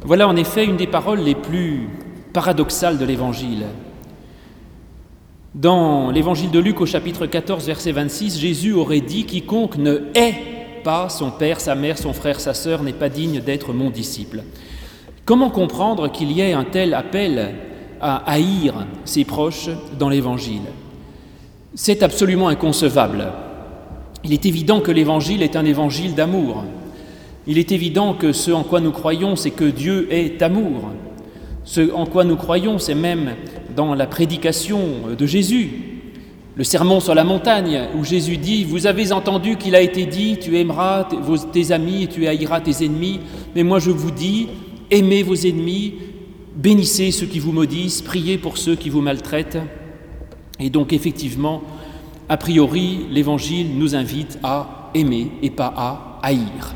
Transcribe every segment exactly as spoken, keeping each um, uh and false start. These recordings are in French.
Voilà en effet une des paroles les plus paradoxales de l'Évangile. Dans l'Évangile de Luc au chapitre quatorze, verset vingt-six, Jésus aurait dit « Quiconque ne hait pas son père, sa mère, son frère, sa sœur n'est pas digne d'être mon disciple. » Comment comprendre qu'il y ait un tel appel à haïr ses proches dans l'Évangile ? C'est absolument inconcevable. Il est évident que l'Évangile est un évangile d'amour. Il est évident que ce en quoi nous croyons, c'est que Dieu est amour. Ce en quoi nous croyons, c'est même dans la prédication de Jésus, le sermon sur la montagne, où Jésus dit « Vous avez entendu qu'il a été dit, tu aimeras tes amis et tu haïras tes ennemis, mais moi je vous dis, aimez vos ennemis, bénissez ceux qui vous maudissent, priez pour ceux qui vous maltraitent. » Et donc effectivement, a priori, l'Évangile nous invite à aimer et pas à haïr.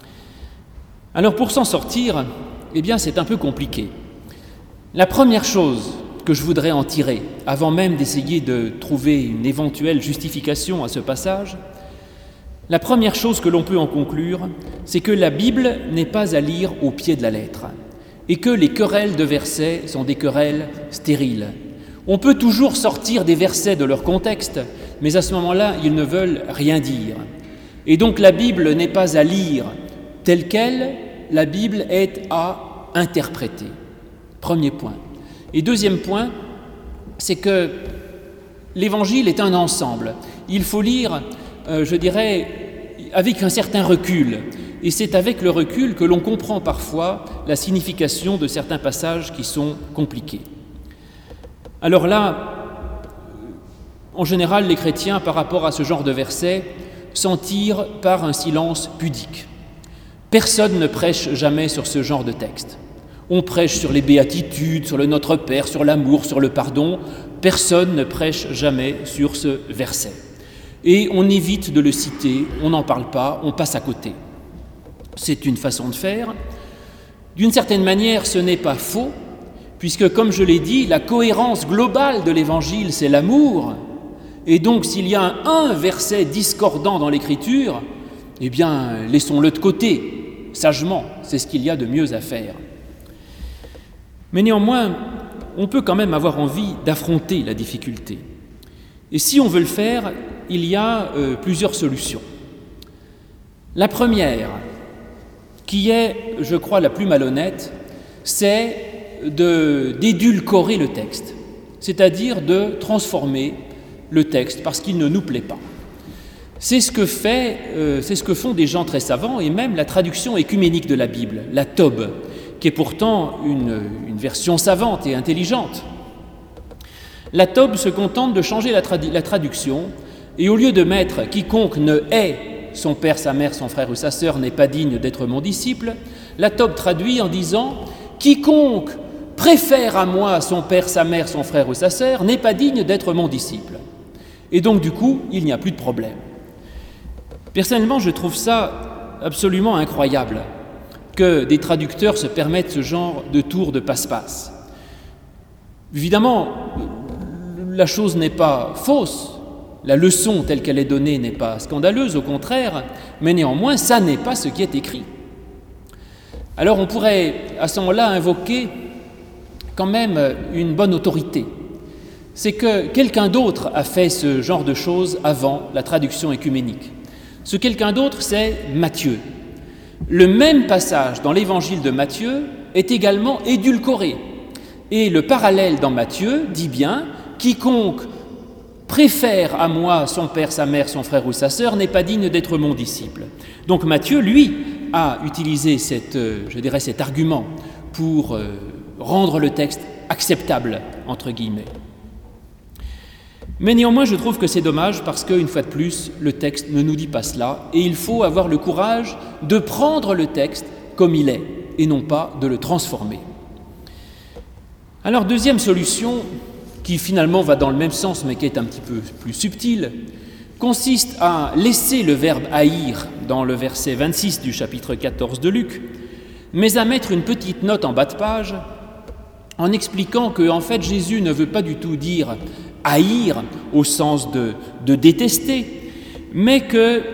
Alors pour s'en sortir, eh bien c'est un peu compliqué. La première chose que je voudrais en tirer, avant même d'essayer de trouver une éventuelle justification à ce passage, la première chose que l'on peut en conclure, c'est que la Bible n'est pas à lire au pied de la lettre et que les querelles de versets sont des querelles stériles. On peut toujours sortir des versets de leur contexte, mais à ce moment-là, ils ne veulent rien dire. Et donc la Bible n'est pas à lire telle qu'elle, la Bible est à interpréter. Premier point. Et deuxième point, c'est que l'Évangile est un ensemble. Il faut lire, euh, je dirais, avec un certain recul. Et c'est avec le recul que l'on comprend parfois la signification de certains passages qui sont compliqués. Alors là, en général, les chrétiens, par rapport à ce genre de versets, s'en tirent par un silence pudique. Personne ne prêche jamais sur ce genre de texte. On prêche sur les béatitudes, sur le Notre Père, sur l'amour, sur le pardon. Personne ne prêche jamais sur ce verset. Et on évite de le citer, on n'en parle pas, on passe à côté. C'est une façon de faire. D'une certaine manière, ce n'est pas faux, puisque, comme je l'ai dit, la cohérence globale de l'Évangile, c'est l'amour. Et donc, s'il y a un verset discordant dans l'Écriture, eh bien, laissons-le de côté. Sagement, c'est ce qu'il y a de mieux à faire. Mais néanmoins, on peut quand même avoir envie d'affronter la difficulté. Et si on veut le faire, il y a euh, plusieurs solutions. La première, qui est, je crois, la plus malhonnête, c'est de, d'édulcorer le texte, c'est-à-dire de transformer le texte parce qu'il ne nous plaît pas. C'est ce que fait, euh, c'est ce que font des gens très savants, et même la traduction écuménique de la Bible, la T O B, qui est pourtant une, une version savante et intelligente. La T O B se contente de changer la, tradu- la traduction, et au lieu de mettre « quiconque ne hait son père, sa mère, son frère ou sa sœur n'est pas digne d'être mon disciple », la T O B traduit en disant « quiconque préfère à moi son père, sa mère, son frère ou sa sœur n'est pas digne d'être mon disciple ». Et donc du coup, il n'y a plus de problème. Personnellement, je trouve ça absolument incroyable que des traducteurs se permettent ce genre de tour de passe-passe. Évidemment, la chose n'est pas fausse, la leçon telle qu'elle est donnée n'est pas scandaleuse, au contraire, mais néanmoins, ça n'est pas ce qui est écrit. Alors on pourrait à ce moment-là invoquer quand même une bonne autorité. C'est que quelqu'un d'autre a fait ce genre de choses avant la traduction écuménique. Ce quelqu'un d'autre, c'est Matthieu. Le même passage dans l'évangile de Matthieu est également édulcoré. Et le parallèle dans Matthieu dit bien « Quiconque préfère à moi son père, sa mère, son frère ou sa sœur n'est pas digne d'être mon disciple. » Donc Matthieu, lui, a utilisé cette, je dirais, cet argument pour rendre le texte acceptable, entre guillemets. Mais néanmoins, je trouve que c'est dommage parce qu'une fois de plus, le texte ne nous dit pas cela et il faut avoir le courage de prendre le texte comme il est et non pas de le transformer. Alors, deuxième solution, qui finalement va dans le même sens mais qui est un petit peu plus subtile, consiste à laisser le verbe « haïr » dans le verset vingt-six du chapitre quatorze de Luc, mais à mettre une petite note en bas de page en expliquant que, en fait, Jésus ne veut pas du tout dire haïr au sens de, de détester, mais que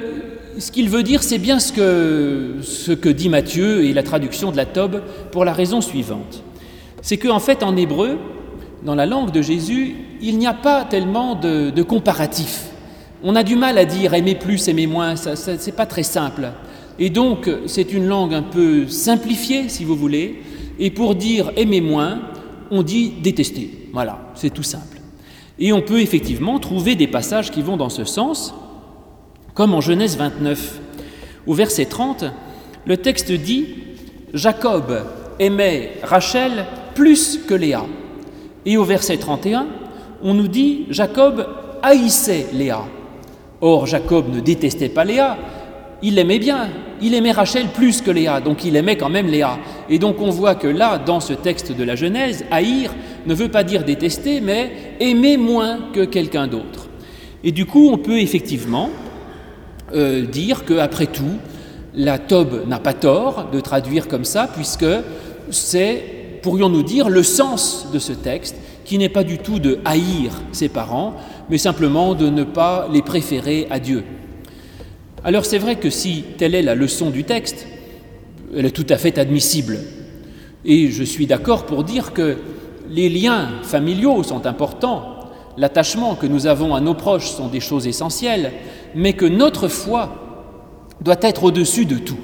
ce qu'il veut dire, c'est bien ce que, ce que dit Matthieu et la traduction de la Tobe pour la raison suivante. C'est qu'en fait, en hébreu, dans la langue de Jésus, il n'y a pas tellement de, de comparatifs. On a du mal à dire aimer plus, aimer moins, ça, ça, c'est pas très simple. Et donc, c'est une langue un peu simplifiée, si vous voulez, et pour dire aimer moins, on dit détester. Voilà, c'est tout simple. Et on peut effectivement trouver des passages qui vont dans ce sens, comme en Genèse vingt-neuf. Au verset trente, le texte dit « Jacob aimait Rachel plus que Léa ». Et au verset trente et un, on nous dit « Jacob haïssait Léa ». Or, Jacob ne détestait pas Léa, il l'aimait bien, il aimait Rachel plus que Léa, donc il aimait quand même Léa. Et donc on voit que là, dans ce texte de la Genèse, haïr ne veut pas dire détester, mais aimer moins que quelqu'un d'autre. Et du coup, on peut effectivement euh, dire qu'après tout, la Tobe n'a pas tort de traduire comme ça, puisque c'est, pourrions-nous dire, le sens de ce texte, qui n'est pas du tout de haïr ses parents, mais simplement de ne pas les préférer à Dieu. Alors c'est vrai que si telle est la leçon du texte, elle est tout à fait admissible. Et je suis d'accord pour dire que les liens familiaux sont importants, l'attachement que nous avons à nos proches sont des choses essentielles, mais que notre foi doit être au-dessus de tout.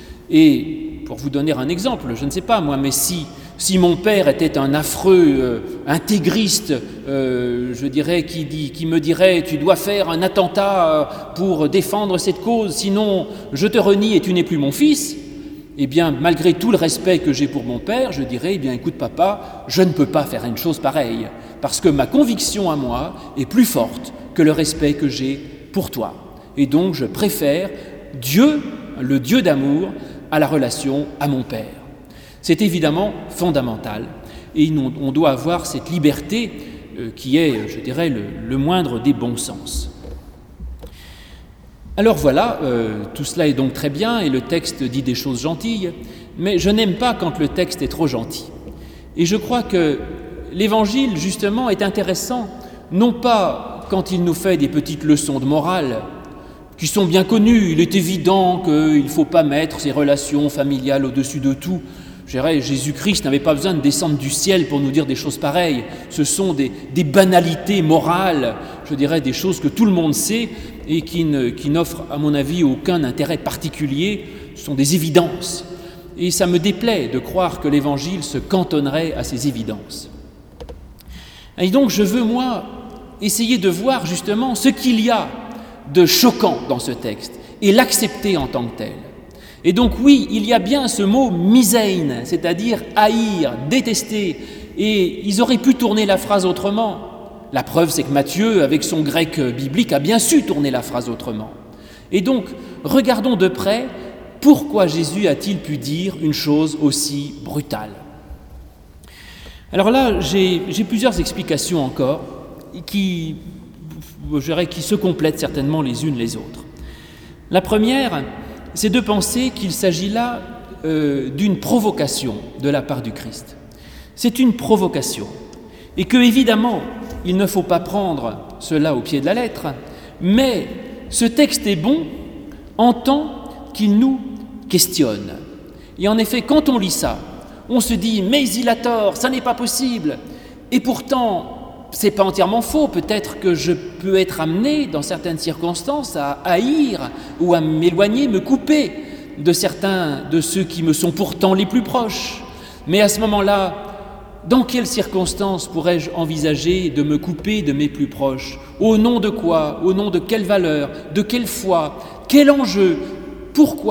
Et pour vous donner un exemple, je ne sais pas moi, mais si, si mon père était un affreux euh, intégriste, euh, je dirais, qui, dit, qui me dirait « tu dois faire un attentat pour défendre cette cause, sinon je te renie et tu n'es plus mon fils », eh bien, malgré tout le respect que j'ai pour mon père, je dirais, eh bien, écoute papa, je ne peux pas faire une chose pareille, parce que ma conviction à moi est plus forte que le respect que j'ai pour toi. Et donc, je préfère Dieu, le Dieu d'amour, à la relation à mon père. C'est évidemment fondamental, et on doit avoir cette liberté euh, qui est, je dirais, le, le moindre des bons sens. Alors voilà, euh, tout cela est donc très bien, et le texte dit des choses gentilles, mais je n'aime pas quand le texte est trop gentil. Et je crois que l'Évangile, justement, est intéressant, non pas quand il nous fait des petites leçons de morale, qui sont bien connues. Il est évident qu'il ne faut pas mettre ses relations familiales au-dessus de tout. Je dirais, Jésus-Christ n'avait pas besoin de descendre du ciel pour nous dire des choses pareilles. Ce sont des, des banalités morales, je dirais des choses que tout le monde sait et qui, ne, qui n'offrent, à mon avis, aucun intérêt particulier. Ce sont des évidences. Et ça me déplaît de croire que l'Évangile se cantonnerait à ces évidences. Et donc, je veux, moi, essayer de voir justement ce qu'il y a de choquant dans ce texte et l'accepter en tant que tel. Et donc oui, il y a bien ce mot misein, c'est-à-dire haïr, détester, et ils auraient pu tourner la phrase autrement. La preuve, c'est que Matthieu, avec son grec biblique, a bien su tourner la phrase autrement. Et donc, regardons de près pourquoi Jésus a-t-il pu dire une chose aussi brutale. Alors là, j'ai, j'ai plusieurs explications encore qui je dirais, qui se complètent certainement les unes les autres. La première, c'est de penser qu'il s'agit là euh, d'une provocation de la part du Christ. C'est une provocation. Et que, évidemment, il ne faut pas prendre cela au pied de la lettre, mais ce texte est bon en tant qu'il nous questionne. Et en effet, quand on lit ça, on se dit « mais il a tort, ça n'est pas possible ». Et pourtant, c'est pas entièrement faux, peut-être que je peux être amené dans certaines circonstances à haïr ou à m'éloigner, me couper de certains de ceux qui me sont pourtant les plus proches. Mais à ce moment-là, dans quelles circonstances pourrais-je envisager de me couper de mes plus proches ? Au nom de quoi ? Au nom de quelle valeur ? De quelle foi ? Quel enjeu ? Pourquoi ?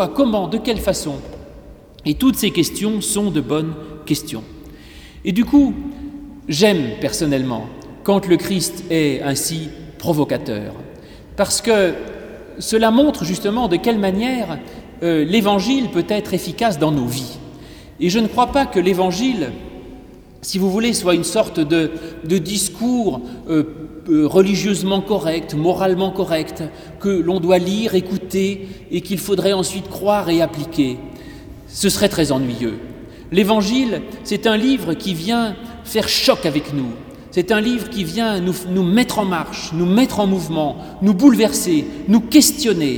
Comment ? De quelle façon ? Et toutes ces questions sont de bonnes questions. Et du coup, j'aime personnellement quand le Christ est ainsi provocateur, parce que cela montre justement de quelle manière euh, l'Évangile peut être efficace dans nos vies. Et je ne crois pas que l'Évangile, si vous voulez, soit une sorte de, de discours euh, euh, religieusement correct, moralement correct, que l'on doit lire, écouter et qu'il faudrait ensuite croire et appliquer. Ce serait très ennuyeux. L'Évangile, c'est un livre qui vient faire choc avec nous. C'est un livre qui vient nous, nous mettre en marche, nous mettre en mouvement, nous bouleverser, nous questionner.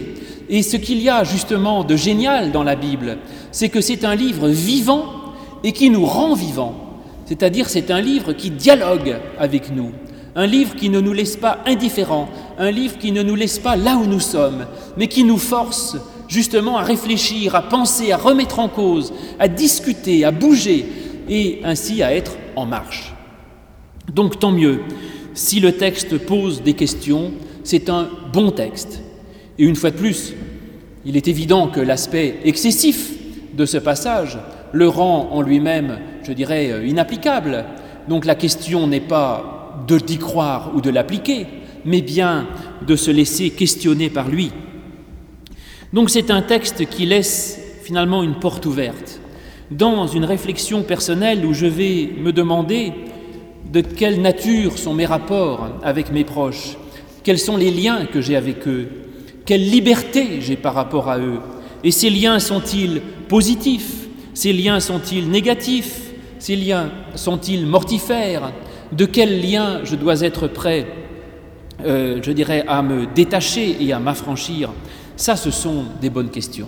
Et ce qu'il y a justement de génial dans la Bible, c'est que c'est un livre vivant et qui nous rend vivants. C'est-à-dire c'est un livre qui dialogue avec nous, un livre qui ne nous laisse pas indifférents, un livre qui ne nous laisse pas là où nous sommes, mais qui nous force justement à réfléchir, à penser, à remettre en cause, à discuter, à bouger et ainsi à être en marche. Donc tant mieux, si le texte pose des questions, c'est un bon texte. Et une fois de plus, il est évident que l'aspect excessif de ce passage le rend en lui-même, je dirais, inapplicable. Donc la question n'est pas de d'y croire ou de l'appliquer, mais bien de se laisser questionner par lui. Donc c'est un texte qui laisse finalement une porte ouverte dans une réflexion personnelle où je vais me demander de quelle nature sont mes rapports avec mes proches, quels sont les liens que j'ai avec eux, quelle liberté j'ai par rapport à eux, et ces liens sont-ils positifs, ces liens sont-ils négatifs, ces liens sont-ils mortifères, de quels liens je dois être prêt, euh, je dirais, à me détacher et à m'affranchir. Ça, ce sont des bonnes questions.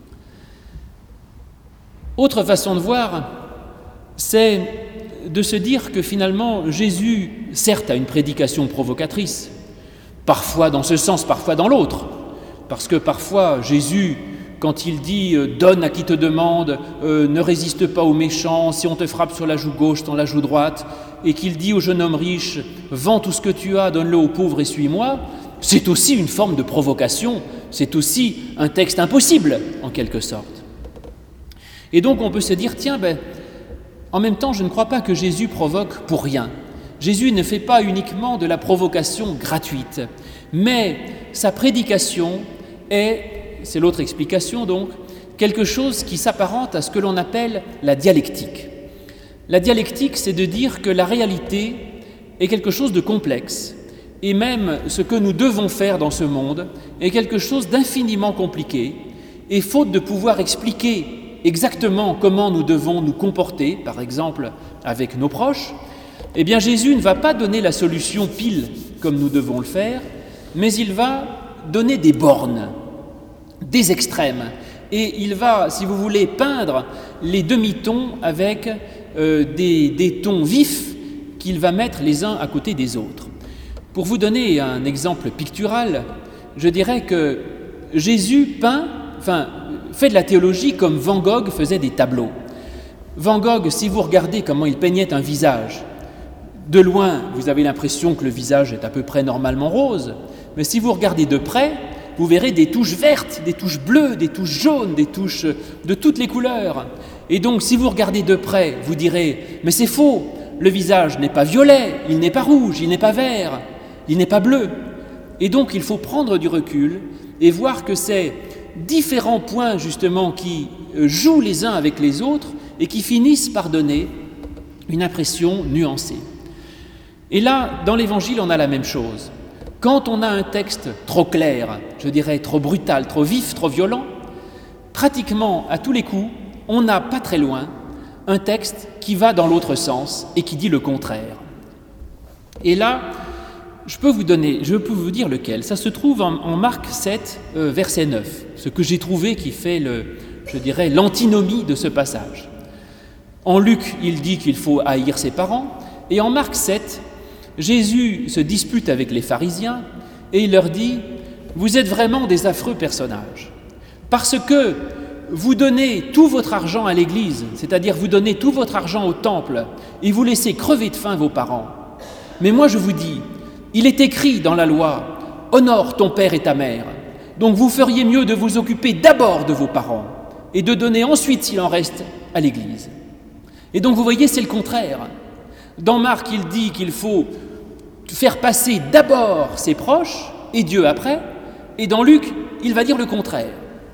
Autre façon de voir, c'est de se dire que finalement Jésus, certes, a une prédication provocatrice, parfois dans ce sens, parfois dans l'autre, parce que parfois Jésus, quand il dit euh, « donne à qui te demande, euh, ne résiste pas aux méchants, si on te frappe sur la joue gauche, tends la joue droite », et qu'il dit au jeune homme riche « vends tout ce que tu as, donne-le aux pauvres et suis-moi », c'est aussi une forme de provocation, c'est aussi un texte impossible, en quelque sorte. Et donc on peut se dire, tiens, ben, en même temps, je ne crois pas que Jésus provoque pour rien. Jésus ne fait pas uniquement de la provocation gratuite, mais sa prédication est, c'est l'autre explication donc, quelque chose qui s'apparente à ce que l'on appelle la dialectique. La dialectique, c'est de dire que la réalité est quelque chose de complexe, et même ce que nous devons faire dans ce monde est quelque chose d'infiniment compliqué, et faute de pouvoir expliquer exactement comment nous devons nous comporter, par exemple avec nos proches, eh bien Jésus ne va pas donner la solution pile comme nous devons le faire, mais il va donner des bornes, des extrêmes, et il va, si vous voulez, peindre les demi-tons avec euh, des, des tons vifs qu'il va mettre les uns à côté des autres. Pour vous donner un exemple pictural, je dirais que Jésus peint, enfin, fait de la théologie comme Van Gogh faisait des tableaux. Van Gogh, si vous regardez comment il peignait un visage, de loin, vous avez l'impression que le visage est à peu près normalement rose, mais si vous regardez de près, vous verrez des touches vertes, des touches bleues, des touches jaunes, des touches de toutes les couleurs. Et donc, si vous regardez de près, vous direz « mais c'est faux, le visage n'est pas violet, il n'est pas rouge, il n'est pas vert, il n'est pas bleu ». Et donc, il faut prendre du recul et voir que c'est différents points justement qui jouent les uns avec les autres et qui finissent par donner une impression nuancée. Et là, dans l'Évangile, on a la même chose. Quand on a un texte trop clair, je dirais trop brutal, trop vif, trop violent, pratiquement à tous les coups, on n'a pas très loin un texte qui va dans l'autre sens et qui dit le contraire. Et là, je peux vous donner, je peux vous dire lequel. Ça se trouve en, en Marc sept, euh, verset neuf, ce que j'ai trouvé qui fait, le, je dirais, l'antinomie de ce passage. En Luc, il dit qu'il faut haïr ses parents, et en Marc sept, Jésus se dispute avec les pharisiens et il leur dit « Vous êtes vraiment des affreux personnages, parce que vous donnez tout votre argent à l'Église, c'est-à-dire vous donnez tout votre argent au temple et vous laissez crever de faim vos parents. Mais moi je vous dis, il est écrit dans la loi « Honore ton père et ta mère ». Donc vous feriez mieux de vous occuper d'abord de vos parents et de donner ensuite, s'il en reste, à l'Église. Et donc vous voyez, c'est le contraire. Dans Marc, il dit qu'il faut faire passer d'abord ses proches et Dieu après, et dans Luc, il va dire le contraire.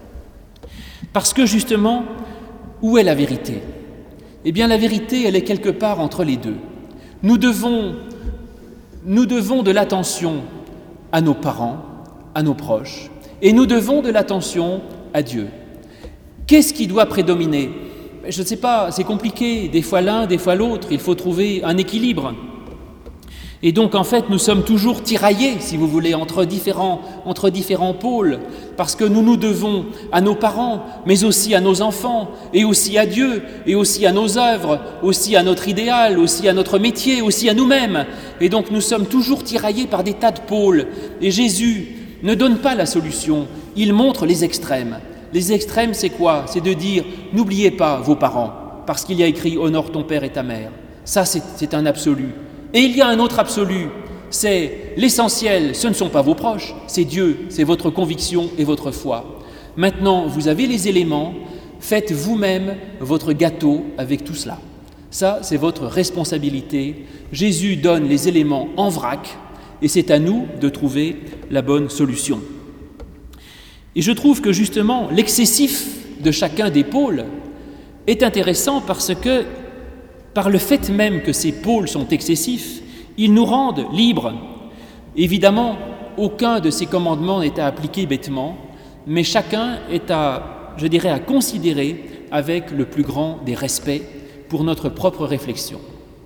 Parce que justement, où est la vérité ? Eh bien, la vérité, elle est quelque part entre les deux. Nous devons, nous devons de l'attention à nos parents, à nos proches, et nous devons de l'attention à Dieu. Qu'est-ce qui doit prédominer ? Je ne sais pas, c'est compliqué, des fois l'un, des fois l'autre, il faut trouver un équilibre. Et donc en fait nous sommes toujours tiraillés, si vous voulez, entre différents, entre différents pôles, parce que nous nous devons à nos parents, mais aussi à nos enfants, et aussi à Dieu, et aussi à nos œuvres, aussi à notre idéal, aussi à notre métier, aussi à nous-mêmes. Et donc nous sommes toujours tiraillés par des tas de pôles. Et Jésus ne donne pas la solution, il montre les extrêmes. Les extrêmes, c'est quoi? C'est de dire, n'oubliez pas vos parents, parce qu'il y a écrit « Honore ton père et ta mère ». Ça, c'est, c'est un absolu. Et il y a un autre absolu, c'est l'essentiel, ce ne sont pas vos proches, c'est Dieu, c'est votre conviction et votre foi. Maintenant, vous avez les éléments, faites vous-même votre gâteau avec tout cela. Ça, c'est votre responsabilité. Jésus donne les éléments en vrac et c'est à nous de trouver la bonne solution. Et je trouve que justement, l'excessif de chacun des pôles est intéressant parce que, par le fait même que ces pôles sont excessifs, ils nous rendent libres. Évidemment, aucun de ces commandements n'est à appliquer bêtement, mais chacun est à, je dirais, à considérer avec le plus grand des respects pour notre propre réflexion.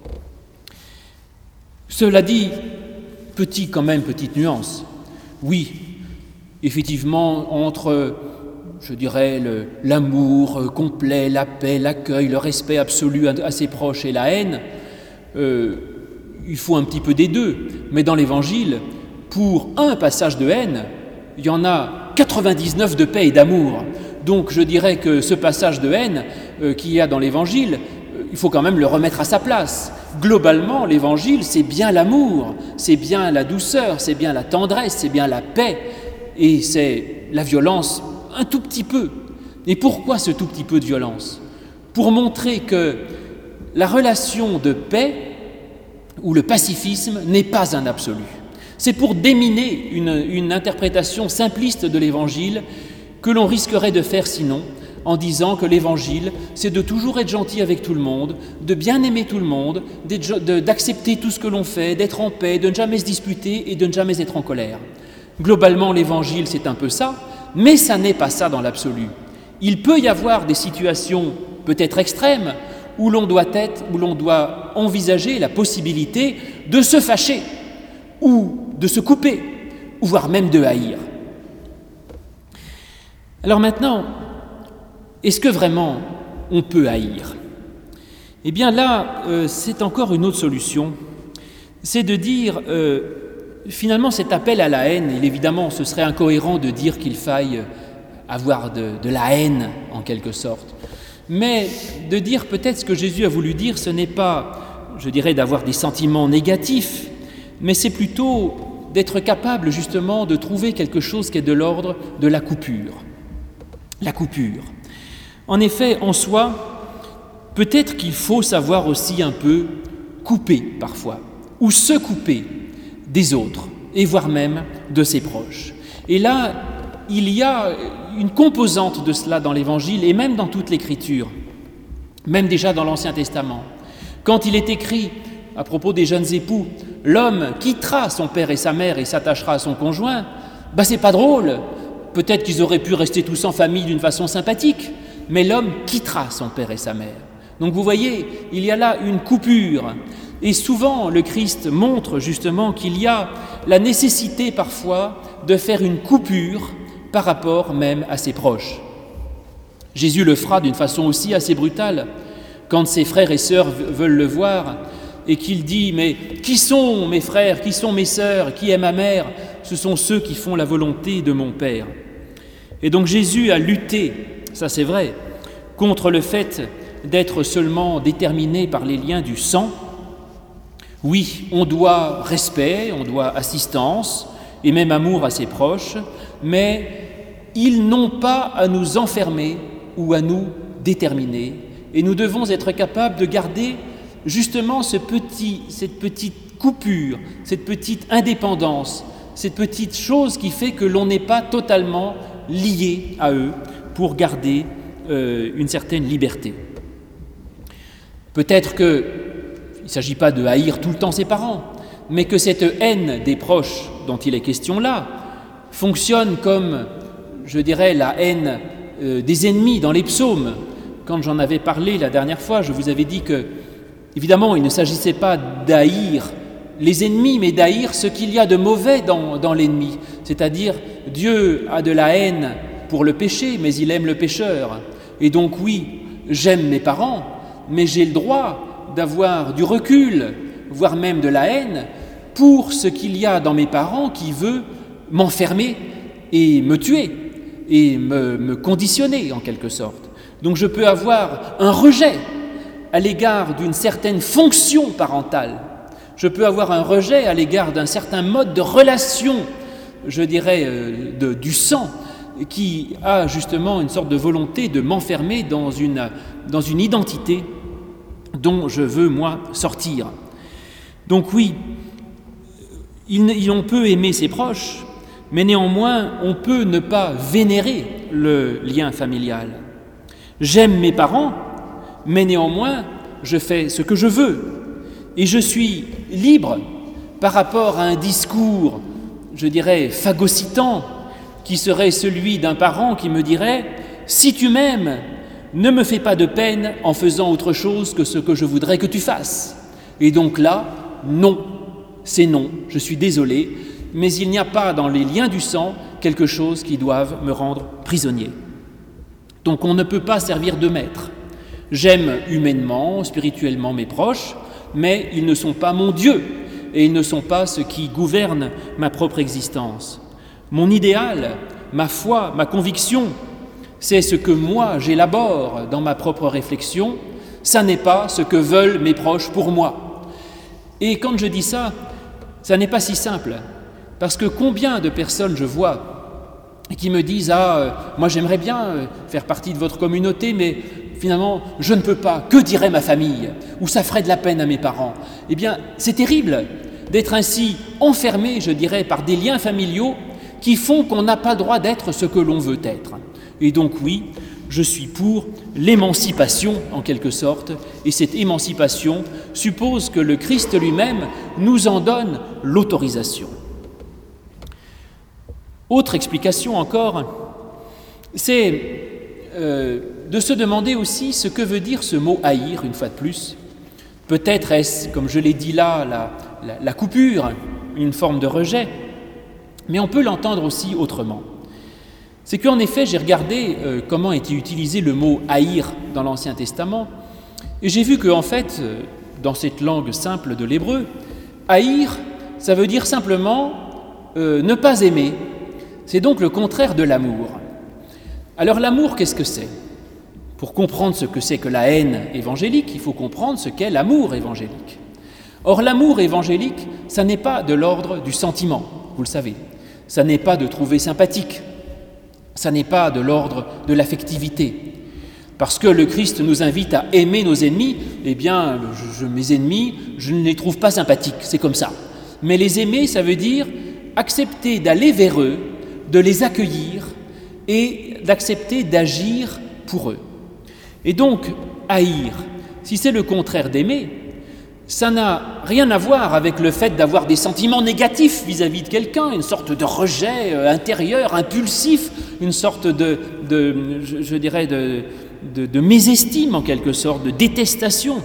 Cela dit, petit quand même, petite nuance. Oui, effectivement, entre, je dirais, le, l'amour complet, la paix, l'accueil, le respect absolu à ses proches et la haine, euh, il faut un petit peu des deux. Mais dans l'Évangile, pour un passage de haine, il y en a quatre-vingt-dix-neuf de paix et d'amour. Donc je dirais que ce passage de haine euh, qu'il y a dans l'Évangile, euh, il faut quand même le remettre à sa place. Globalement, l'Évangile, c'est bien l'amour, c'est bien la douceur, c'est bien la tendresse, c'est bien la paix, et c'est la violence un tout petit peu. Et pourquoi ce tout petit peu de violence? Pour montrer que la relation de paix ou le pacifisme n'est pas un absolu. C'est pour déminer une, une interprétation simpliste de l'Évangile que l'on risquerait de faire sinon, en disant que l'Évangile, c'est de toujours être gentil avec tout le monde, de bien aimer tout le monde, de, d'accepter tout ce que l'on fait, d'être en paix, de ne jamais se disputer et de ne jamais être en colère. Globalement, l'Évangile, c'est un peu ça, mais ça n'est pas ça dans l'absolu. Il peut y avoir des situations peut-être extrêmes où l'on doit être, où l'on doit envisager la possibilité de se fâcher ou de se couper, ou voire même de haïr. Alors maintenant, est-ce que vraiment on peut haïr? Eh bien là, euh, c'est encore une autre solution, c'est de dire, euh, finalement cet appel à la haine, et évidemment ce serait incohérent de dire qu'il faille avoir de, de la haine en quelque sorte, mais de dire peut-être ce que Jésus a voulu dire, ce n'est pas, je dirais, d'avoir des sentiments négatifs, mais c'est plutôt d'être capable justement de trouver quelque chose qui est de l'ordre de la coupure. La coupure. En effet, en soi, peut-être qu'il faut savoir aussi un peu couper parfois, ou se couper des autres, et voire même de ses proches. Et là, il y a une composante de cela dans l'Évangile et même dans toute l'Écriture, même déjà dans l'Ancien Testament. Quand il est écrit, à propos des jeunes époux, l'homme quittera son père et sa mère et s'attachera à son conjoint, ben c'est pas drôle. Peut-être qu'ils auraient pu rester tous en famille d'une façon sympathique, mais l'homme quittera son père et sa mère. Donc vous voyez, il y a là une coupure. Et souvent, le Christ montre justement qu'il y a la nécessité parfois de faire une coupure par rapport même à ses proches. Jésus le fera d'une façon aussi assez brutale. Quand ses frères et sœurs veulent le voir et qu'il dit « Mais qui sont mes frères, qui sont mes sœurs, qui est ma mère ? Ce sont ceux qui font la volonté de mon Père. » Et donc Jésus a lutté, ça c'est vrai, contre le fait d'être seulement déterminé par les liens du sang. Oui, on doit respect, on doit assistance et même amour à ses proches, mais ils n'ont pas à nous enfermer ou à nous déterminer. Et nous devons être capables de garder justement ce petit, cette petite coupure, cette petite indépendance, cette petite chose qui fait que l'on n'est pas totalement lié à eux pour garder euh, une certaine liberté. Peut-être qu'il ne s'agit pas de haïr tout le temps ses parents, mais que cette haine des proches dont il est question là fonctionne comme, je dirais, la haine euh, des ennemis dans les psaumes. Quand j'en avais parlé la dernière fois, je vous avais dit que, évidemment, il ne s'agissait pas d'haïr les ennemis, mais d'haïr ce qu'il y a de mauvais dans, dans l'ennemi. C'est-à-dire, Dieu a de la haine pour le péché, mais il aime le pécheur. Et donc oui, j'aime mes parents, mais j'ai le droit d'avoir du recul, voire même de la haine, pour ce qu'il y a dans mes parents qui veut m'enfermer et me tuer, et me, me conditionner en quelque sorte. Donc je peux avoir un rejet à l'égard d'une certaine fonction parentale. Je peux avoir un rejet à l'égard d'un certain mode de relation, je dirais, euh, de, du sang, qui a justement une sorte de volonté de m'enfermer dans une, dans une identité dont je veux, moi, sortir. Donc oui, il, on peut aimer ses proches, mais néanmoins, on peut ne pas vénérer le lien familial. J'aime mes parents, mais néanmoins, je fais ce que je veux. Et je suis libre par rapport à un discours, je dirais, phagocytant, qui serait celui d'un parent qui me dirait « Si tu m'aimes, ne me fais pas de peine en faisant autre chose que ce que je voudrais que tu fasses. » Et donc là, non, c'est non, je suis désolé, mais il n'y a pas dans les liens du sang quelque chose qui doive me rendre prisonnier. Donc on ne peut pas servir de maître. J'aime humainement, spirituellement mes proches, mais ils ne sont pas mon Dieu et ils ne sont pas ce qui gouverne ma propre existence. Mon idéal, ma foi, ma conviction, c'est ce que moi j'élabore dans ma propre réflexion, ça n'est pas ce que veulent mes proches pour moi. Et quand je dis ça, ça n'est pas si simple, parce que combien de personnes je vois qui me disent « Ah, euh, moi j'aimerais bien euh, faire partie de votre communauté, mais finalement je ne peux pas, que dirait ma famille ? Ou ça ferait de la peine à mes parents ?» Eh bien, c'est terrible d'être ainsi enfermé, je dirais, par des liens familiaux qui font qu'on n'a pas le droit d'être ce que l'on veut être. Et donc oui, je suis pour l'émancipation en quelque sorte, et cette émancipation suppose que le Christ lui-même nous en donne l'autorisation. Autre explication encore, c'est euh, de se demander aussi ce que veut dire ce mot « haïr » une fois de plus. Peut-être est-ce, comme je l'ai dit là, la, la, la coupure, une forme de rejet, mais on peut l'entendre aussi autrement. C'est qu'en effet, j'ai regardé euh, comment était utilisé le mot « haïr » dans l'Ancien Testament, et j'ai vu qu'en fait, euh, dans cette langue simple de l'hébreu, « haïr », ça veut dire simplement euh, « ne pas aimer ». C'est donc le contraire de l'amour. Alors l'amour, qu'est-ce que c'est ? Pour comprendre ce que c'est que la haine évangélique, il faut comprendre ce qu'est l'amour évangélique. Or l'amour évangélique, ça n'est pas de l'ordre du sentiment, vous le savez. Ça n'est pas de trouver sympathique. Ça n'est pas de l'ordre de l'affectivité. Parce que le Christ nous invite à aimer nos ennemis, eh bien, je, je, mes ennemis, je ne les trouve pas sympathiques, c'est comme ça. Mais les aimer, ça veut dire accepter d'aller vers eux, de les accueillir et d'accepter d'agir pour eux. Et donc, haïr, si c'est le contraire d'aimer, ça n'a rien à voir avec le fait d'avoir des sentiments négatifs vis-à-vis de quelqu'un, une sorte de rejet intérieur, impulsif, une sorte de, de je, je dirais, de, de, de mésestime en quelque sorte, de détestation.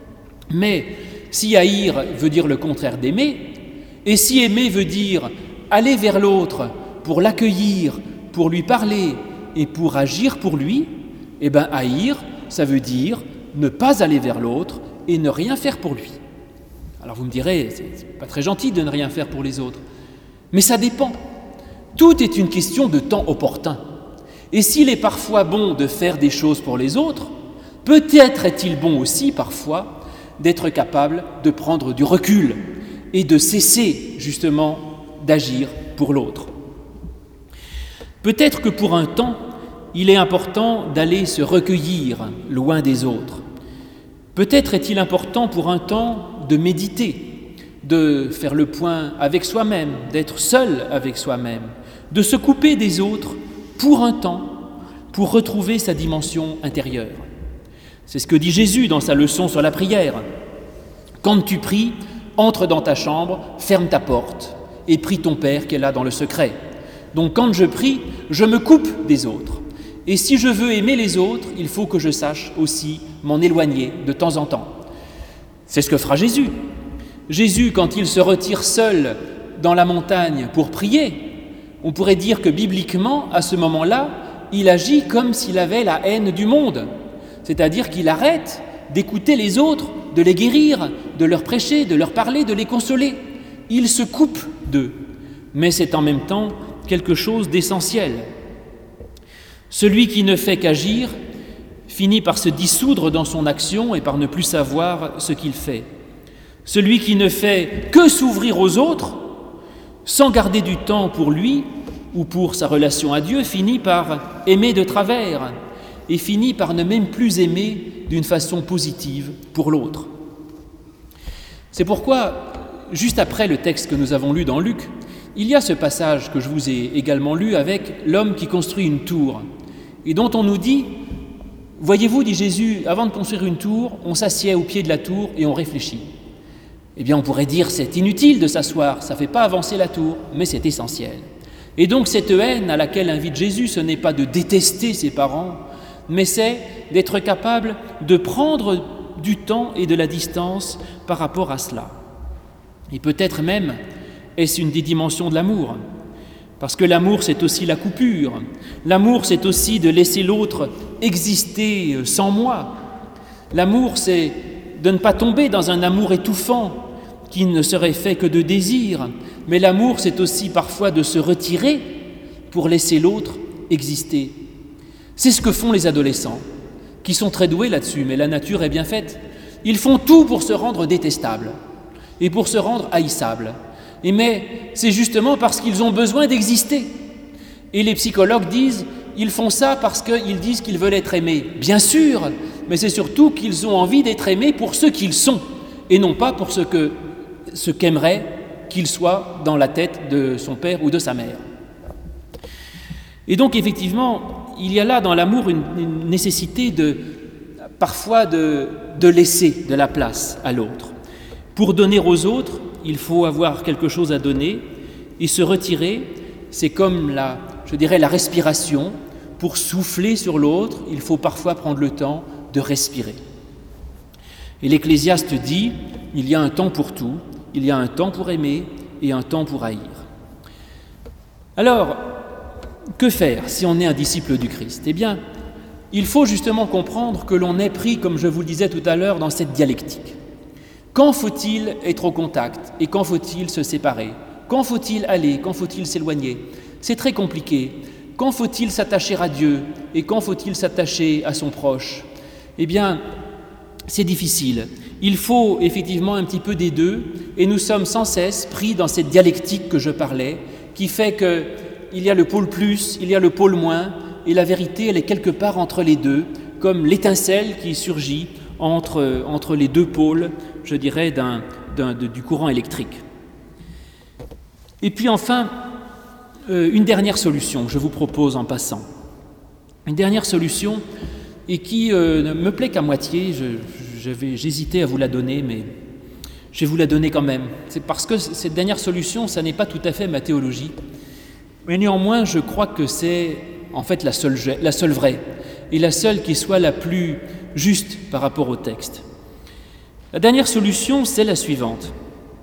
Mais si haïr veut dire le contraire d'aimer, et si aimer veut dire aller vers l'autre, pour l'accueillir, pour lui parler et pour agir pour lui, eh bien haïr, ça veut dire ne pas aller vers l'autre et ne rien faire pour lui. Alors vous me direz, c'est pas très gentil de ne rien faire pour les autres, mais ça dépend. Tout est une question de temps opportun. Et s'il est parfois bon de faire des choses pour les autres, peut-être est-il bon aussi parfois d'être capable de prendre du recul et de cesser justement d'agir pour l'autre. Peut-être que pour un temps, il est important d'aller se recueillir loin des autres. Peut-être est-il important pour un temps de méditer, de faire le point avec soi-même, d'être seul avec soi-même, de se couper des autres pour un temps, pour retrouver sa dimension intérieure. C'est ce que dit Jésus dans sa leçon sur la prière. Quand tu pries, entre dans ta chambre, ferme ta porte et prie ton Père qui est là dans le secret. Donc quand je prie, je me coupe des autres. Et si je veux aimer les autres, il faut que je sache aussi m'en éloigner de temps en temps. C'est ce que fera Jésus. Jésus, quand il se retire seul dans la montagne pour prier, on pourrait dire que bibliquement, à ce moment-là, il agit comme s'il avait la haine du monde. C'est-à-dire qu'il arrête d'écouter les autres, de les guérir, de leur prêcher, de leur parler, de les consoler. Il se coupe d'eux. Mais c'est en même temps quelque chose d'essentiel. Celui qui ne fait qu'agir finit par se dissoudre dans son action et par ne plus savoir ce qu'il fait. Celui qui ne fait que s'ouvrir aux autres, sans garder du temps pour lui ou pour sa relation à Dieu, finit par aimer de travers et finit par ne même plus aimer d'une façon positive pour l'autre. C'est pourquoi, juste après le texte que nous avons lu dans Luc, il y a ce passage que je vous ai également lu avec l'homme qui construit une tour et dont on nous dit, voyez-vous, dit Jésus, avant de construire une tour, on s'assied au pied de la tour et on réfléchit. Eh bien, on pourrait dire c'est inutile de s'asseoir, ça ne fait pas avancer la tour, mais c'est essentiel. Et donc cette haine à laquelle invite Jésus, ce n'est pas de détester ses parents, mais c'est d'être capable de prendre du temps et de la distance par rapport à cela. Et peut-être même est-ce une des dimensions de l'amour, parce que l'amour c'est aussi la coupure, l'amour c'est aussi de laisser l'autre exister sans moi, l'amour c'est de ne pas tomber dans un amour étouffant qui ne serait fait que de désir, mais l'amour c'est aussi parfois de se retirer pour laisser l'autre exister. C'est ce que font les adolescents, qui sont très doués là-dessus, mais la nature est bien faite. Ils font tout pour se rendre détestables et pour se rendre haïssables. Et mais c'est justement parce qu'ils ont besoin d'exister. Et les psychologues disent, ils font ça parce qu'ils disent qu'ils veulent être aimés. Bien sûr, mais c'est surtout qu'ils ont envie d'être aimés pour ce qu'ils sont, et non pas pour ce que, ce qu'aimerait qu'il soit dans la tête de son père ou de sa mère. Et donc effectivement, il y a là dans l'amour une, une nécessité de, parfois de, de laisser de la place à l'autre. Pour donner aux autres, il faut avoir quelque chose à donner, et se retirer, c'est comme la, je dirais, la respiration. Pour souffler sur l'autre, il faut parfois prendre le temps de respirer. Et l'Ecclésiaste dit, il y a un temps pour tout, il y a un temps pour aimer et un temps pour haïr. Alors, que faire si on est un disciple du Christ ? Eh bien, il faut justement comprendre que l'on est pris, comme je vous le disais tout à l'heure, dans cette dialectique. Quand faut-il être au contact et quand faut-il se séparer ? Quand faut-il aller ? Quand faut-il s'éloigner ? C'est très compliqué. Quand faut-il s'attacher à Dieu et quand faut-il s'attacher à son proche ? Eh bien, c'est difficile. Il faut effectivement un petit peu des deux et nous sommes sans cesse pris dans cette dialectique que je parlais qui fait qu'il y a le pôle plus, il y a le pôle moins et la vérité, elle est quelque part entre les deux, comme l'étincelle qui surgit entre, entre les deux pôles, je dirais, d'un, d'un, de, du courant électrique. Et puis enfin, euh, une dernière solution que je vous propose en passant. Une dernière solution et qui euh, ne me plaît qu'à moitié, je, j'avais, j'hésitais à vous la donner, mais je vais vous la donner quand même. C'est parce que cette dernière solution, ça n'est pas tout à fait ma théologie, mais néanmoins, je crois que c'est en fait la seule, la seule vraie, et la seule qui soit la plus juste par rapport au texte. La dernière solution, c'est la suivante.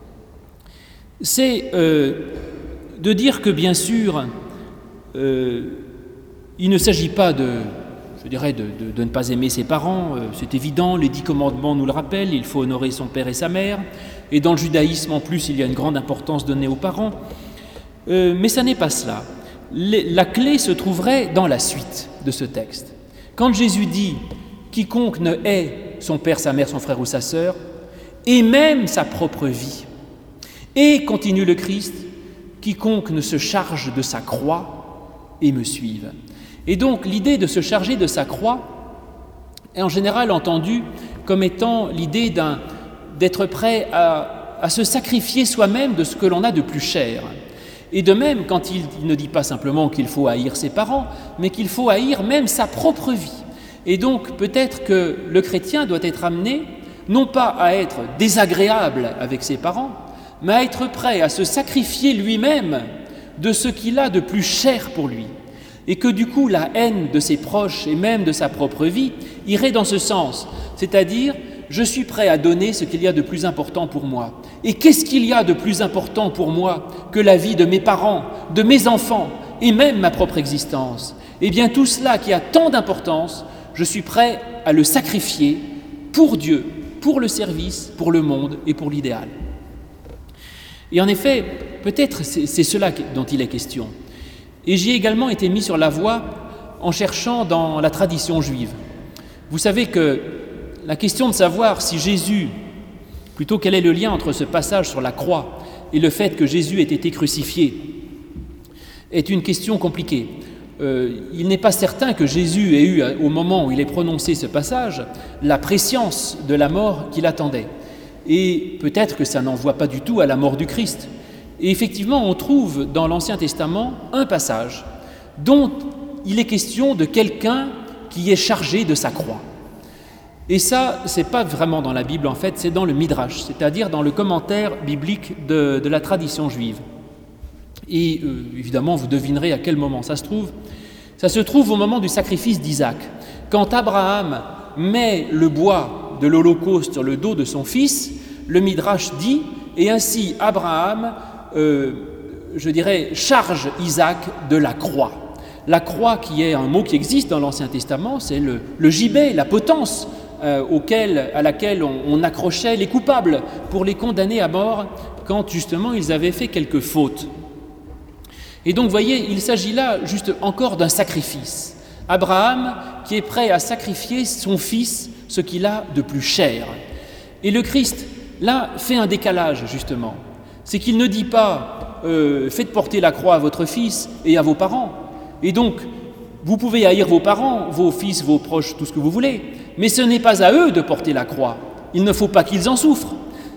C'est euh, de dire que, bien sûr, euh, il ne s'agit pas de, je dirais, de, de, de ne pas aimer ses parents, euh, c'est évident, les dix commandements nous le rappellent, il faut honorer son père et sa mère, et dans le judaïsme, en plus, il y a une grande importance donnée aux parents, euh, mais ça n'est pas cela. Les, la clé se trouverait dans la suite de ce texte. Quand Jésus dit « quiconque ne hait son père, sa mère, son frère ou sa sœur, et même sa propre vie, et, continue le Christ, quiconque ne se charge de sa croix et me suive. » Et donc l'idée de se charger de sa croix est en général entendue comme étant l'idée d'un, d'être prêt à, à se sacrifier soi-même de ce que l'on a de plus cher. Et de même, quand il, il ne dit pas simplement qu'il faut haïr ses parents, mais qu'il faut haïr même sa propre vie. Et donc peut-être que le chrétien doit être amené, non pas à être désagréable avec ses parents, mais à être prêt à se sacrifier lui-même de ce qu'il a de plus cher pour lui. Et que du coup, la haine de ses proches et même de sa propre vie irait dans ce sens. C'est-à-dire, je suis prêt à donner ce qu'il y a de plus important pour moi. Et qu'est-ce qu'il y a de plus important pour moi que la vie de mes parents, de mes enfants et même ma propre existence? Eh bien tout cela qui a tant d'importance, je suis prêt à le sacrifier pour Dieu, pour le service, pour le monde et pour l'idéal. Et en effet, peut-être c'est, c'est cela dont il est question. Et j'y ai également été mis sur la voie en cherchant dans la tradition juive. Vous savez que la question de savoir si Jésus, plutôt quel est le lien entre ce passage sur la croix et le fait que Jésus ait été crucifié, est une question compliquée. Euh, il n'est pas certain que Jésus ait eu, au moment où il ait prononcé ce passage, la prescience de la mort qu'il attendait. Et peut-être que ça n'envoie pas du tout à la mort du Christ. Et effectivement, on trouve dans l'Ancien Testament un passage dont il est question de quelqu'un qui est chargé de sa croix. Et ça, ce n'est pas vraiment dans la Bible en fait, c'est dans le Midrash, c'est-à-dire dans le commentaire biblique de, de la tradition juive. Et euh, évidemment, vous devinerez à quel moment ça se trouve. Ça se trouve au moment du sacrifice d'Isaac. Quand Abraham met le bois de l'Holocauste sur le dos de son fils, le Midrash dit, et ainsi Abraham, euh, je dirais, charge Isaac de la croix. La croix, qui est un mot qui existe dans l'Ancien Testament, c'est le, le gibet, la potence euh, auquel, à laquelle on, on accrochait les coupables pour les condamner à mort quand justement ils avaient fait quelques fautes. Et donc, vous voyez, il s'agit là juste encore d'un sacrifice. Abraham qui est prêt à sacrifier son fils, ce qu'il a de plus cher. Et le Christ, là, fait un décalage, justement. C'est qu'il ne dit pas euh, « faites porter la croix à votre fils et à vos parents ». Et donc, vous pouvez haïr vos parents, vos fils, vos proches, tout ce que vous voulez, mais ce n'est pas à eux de porter la croix. Il ne faut pas qu'ils en souffrent.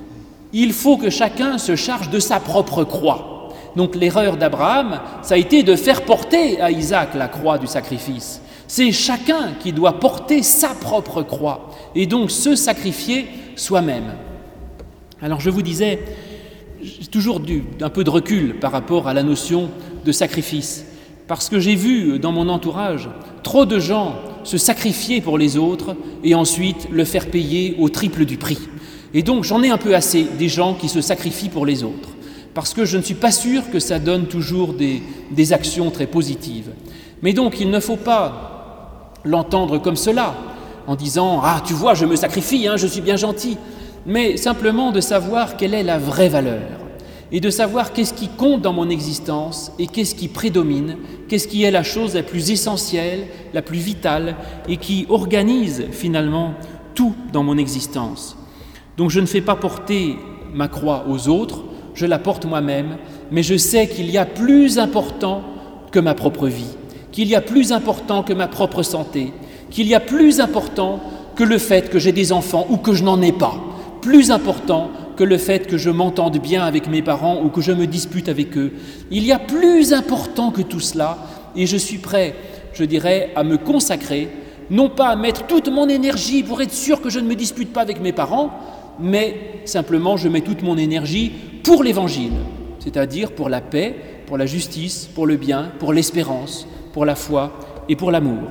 Il faut que chacun se charge de sa propre croix. Donc l'erreur d'Abraham, ça a été de faire porter à Isaac la croix du sacrifice. C'est chacun qui doit porter sa propre croix et donc se sacrifier soi-même. Alors je vous disais, j'ai toujours du, un peu de recul par rapport à la notion de sacrifice, parce que j'ai vu dans mon entourage trop de gens se sacrifier pour les autres et ensuite le faire payer au triple du prix. Et donc j'en ai un peu assez des gens qui se sacrifient pour les autres, parce que je ne suis pas sûr que ça donne toujours des, des actions très positives. Mais donc il ne faut pas l'entendre comme cela, en disant « Ah, tu vois, je me sacrifie, hein, je suis bien gentil », mais simplement de savoir quelle est la vraie valeur, et de savoir qu'est-ce qui compte dans mon existence, et qu'est-ce qui prédomine, qu'est-ce qui est la chose la plus essentielle, la plus vitale, et qui organise finalement tout dans mon existence. Donc je ne fais pas porter ma croix aux autres, je la porte moi-même, mais je sais qu'il y a plus important que ma propre vie, qu'il y a plus important que ma propre santé, qu'il y a plus important que le fait que j'ai des enfants ou que je n'en ai pas, plus important que le fait que je m'entende bien avec mes parents ou que je me dispute avec eux. Il y a plus important que tout cela et je suis prêt, je dirais, à me consacrer, non pas à mettre toute mon énergie pour être sûr que je ne me dispute pas avec mes parents, mais simplement je mets toute mon énergie pour l'Évangile, c'est-à-dire pour la paix, pour la justice, pour le bien, pour l'espérance, pour la foi et pour l'amour.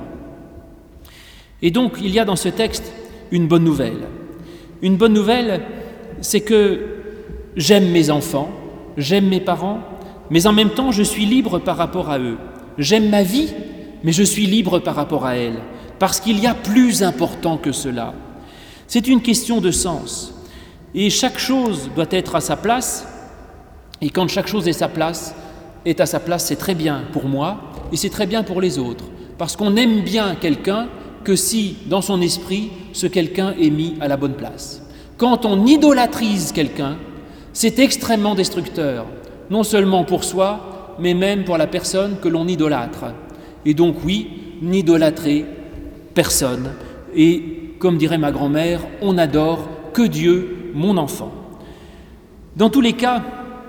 Et donc, il y a dans ce texte une bonne nouvelle. Une bonne nouvelle, c'est que j'aime mes enfants, j'aime mes parents, mais en même temps, je suis libre par rapport à eux. J'aime ma vie, mais je suis libre par rapport à elle, parce qu'il y a plus important que cela. C'est une question de sens. Et chaque chose doit être à sa place, et quand chaque chose est, sa place, est à sa place, c'est très bien pour moi, et c'est très bien pour les autres, parce qu'on aime bien quelqu'un que si, dans son esprit, ce quelqu'un est mis à la bonne place. Quand on idolâtrise quelqu'un, c'est extrêmement destructeur, non seulement pour soi, mais même pour la personne que l'on idolâtre. Et donc oui, n'idolâtrer personne, et comme dirait ma grand-mère, on n'adore que Dieu, mon enfant. Dans tous les cas,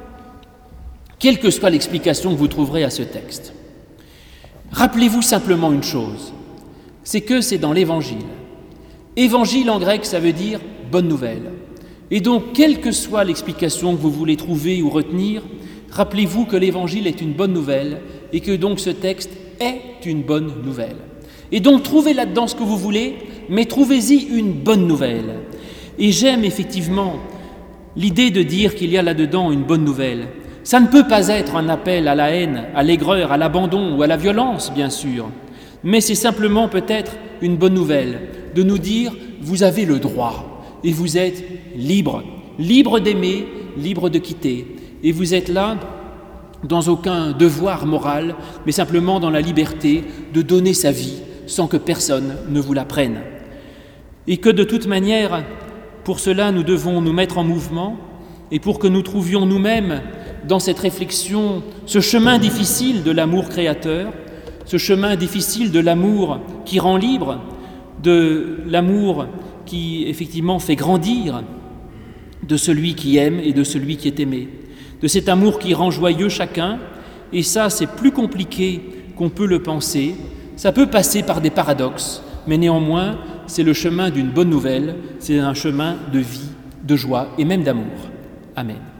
quelle que soit l'explication que vous trouverez à ce texte, rappelez-vous simplement une chose, c'est que c'est dans l'Évangile. Évangile en grec, ça veut dire bonne nouvelle. Et donc, quelle que soit l'explication que vous voulez trouver ou retenir, rappelez-vous que l'Évangile est une bonne nouvelle et que donc ce texte est une bonne nouvelle. Et donc, trouvez là-dedans ce que vous voulez, mais trouvez-y une bonne nouvelle. Et j'aime effectivement l'idée de dire qu'il y a là-dedans une bonne nouvelle. Ça ne peut pas être un appel à la haine, à l'aigreur, à l'abandon ou à la violence, bien sûr, mais c'est simplement peut-être une bonne nouvelle de nous dire « vous avez le droit et vous êtes libre, libre d'aimer, libre de quitter. Et vous êtes là dans aucun devoir moral, mais simplement dans la liberté de donner sa vie sans que personne ne vous la prenne. Et que de toute manière, pour cela, nous devons nous mettre en mouvement et pour que nous trouvions nous-mêmes dans cette réflexion ce chemin difficile de l'amour créateur, ce chemin difficile de l'amour qui rend libre, de l'amour qui effectivement fait grandir, de celui qui aime et de celui qui est aimé, de cet amour qui rend joyeux chacun, et ça c'est plus compliqué qu'on peut le penser, ça peut passer par des paradoxes, mais néanmoins c'est le chemin d'une bonne nouvelle, c'est un chemin de vie, de joie et même d'amour. Amen.